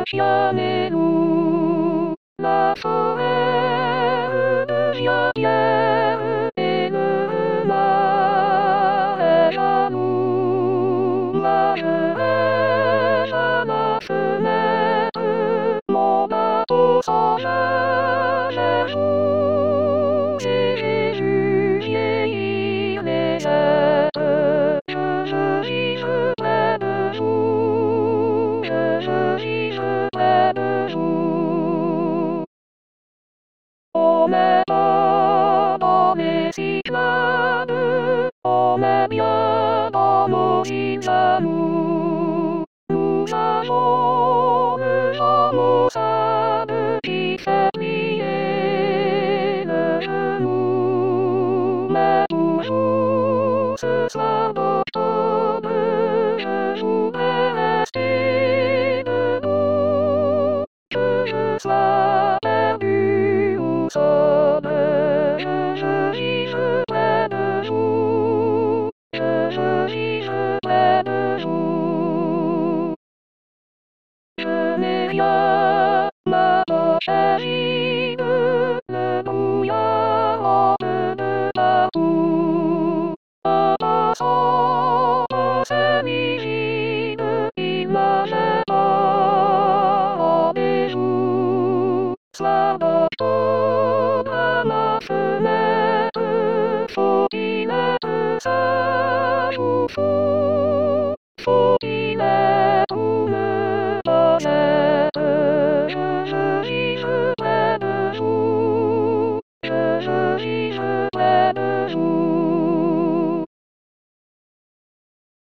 chiamez-nous la forêt de Javier et le mal est à nous. Là je rêve à ma fenêtre, mon bateau s'engage et joue. J'ai vu vieillir les êtres, je vive près de vous, je vive près de vous. On est pas dans les cyclades, on est bien dans nos îles à nous. Nous avons le vent maussade qui fait plier le genou. Mais toujours ce soir d'octobre, je voudrais rester debout, que je sois perdu ou sobre, je vive près de vous, je vive près de vous. Je n'ai rien à porter, le brouillard monte de partout. En passant par ces rives, il nageait pas en bijou. Soir d'octobre à ma fenêtre, faut-il être sage ou fou? Faut-il être ou ne pas être? Je vive près de vous, je vive près de vous.